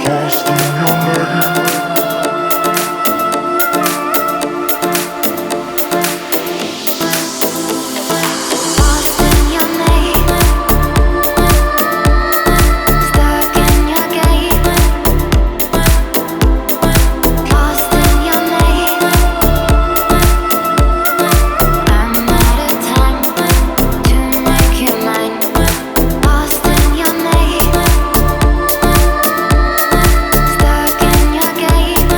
Lost in your name. Lost in your name, stuck in your game. Lost in your name, I'm out of time to make you mine. Lost in your name, stuck in your game.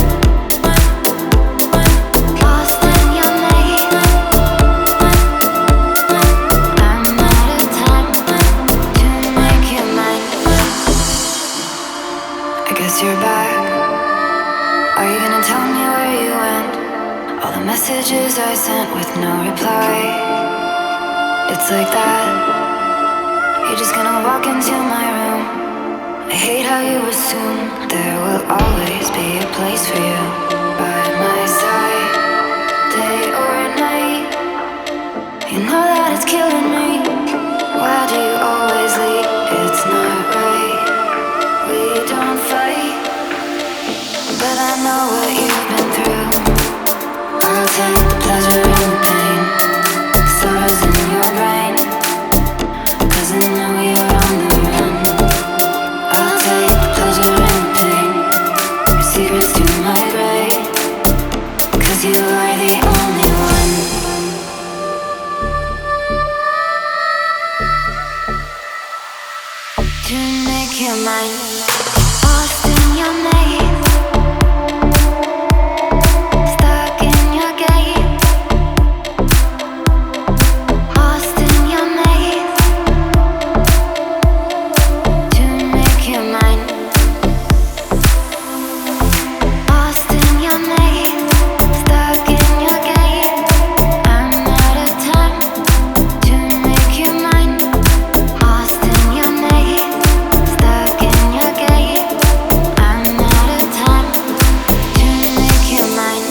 Lost in your name, I'm out of time to make you mine. I guess you're back. Are you gonna tell me where you went? All the messages I sent with no reply. It's like that. You're just gonna walk into my room. I hate how you assume there will always be a place for you by my side, day or night. You know that it's killing me. Why do you always leave? It's not right. We don't fight, but I know what you've been through. I'll take the pleasure and the pain, sorrows in your brain, 'cause I know you're on the run. I'll take the pleasure and the pain, your secrets to my grave, 'cause you are the only one. To make you mine. Lost in your name, stuck in your game. Lost in your name, to make you mine. Lost in your name, stuck in your game. I'm out of time to make you mine. Lost in your name, stuck in your game. I'm out of time to make you mine.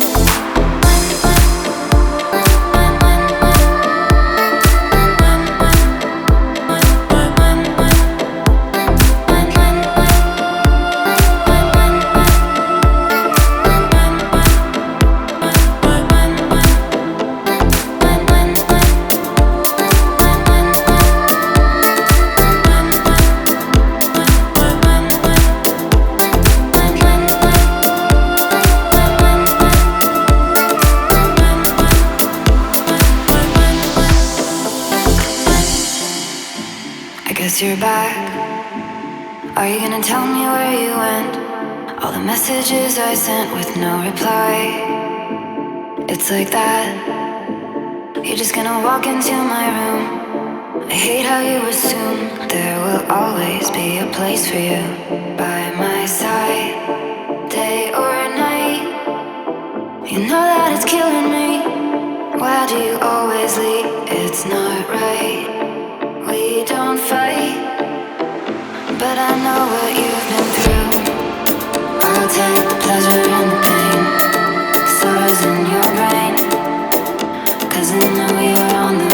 I guess you're back. Are you gonna tell me where you went? All the messages I sent with no reply. It's like that. You're just gonna walk into my room. I hate how you assume there will always be a place for you by my side, day or night. You know that it's killing me. Why do you always leave? It's not right. We don't fight, but I know what you've been through. I'll take the pleasure and the pain, sorrows in your brain, 'cause I know you're on the